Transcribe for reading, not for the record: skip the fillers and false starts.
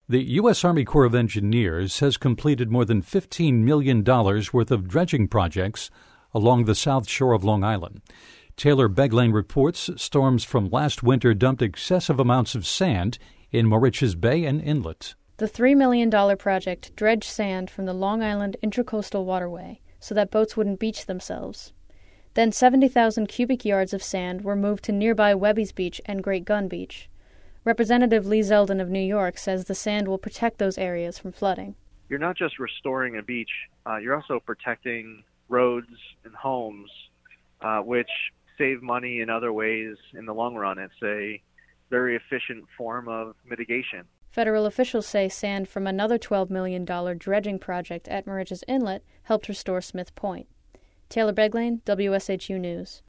The U.S. Army Corps of Engineers has completed more than $15 million worth of dredging projects along the south shore of Long Island. Taylor Beglane reports storms from last winter dumped excessive amounts of sand in Moriches Bay and Inlet. The $3 million project dredged sand from the Long Island Intracoastal Waterway so that boats wouldn't beach themselves. Then 70,000 cubic yards of sand were moved to nearby Webby's Beach and Great Gun Beach. Representative Lee Zeldin of New York says the sand will protect those areas from flooding. You're not just restoring a beach, you're also protecting roads and homes, which save money in other ways in the long run. It's a very efficient form of mitigation. Federal officials say sand from another $12 million dredging project at Moriches Inlet helped restore Smith Point. Taylor Beglane, WSHU News.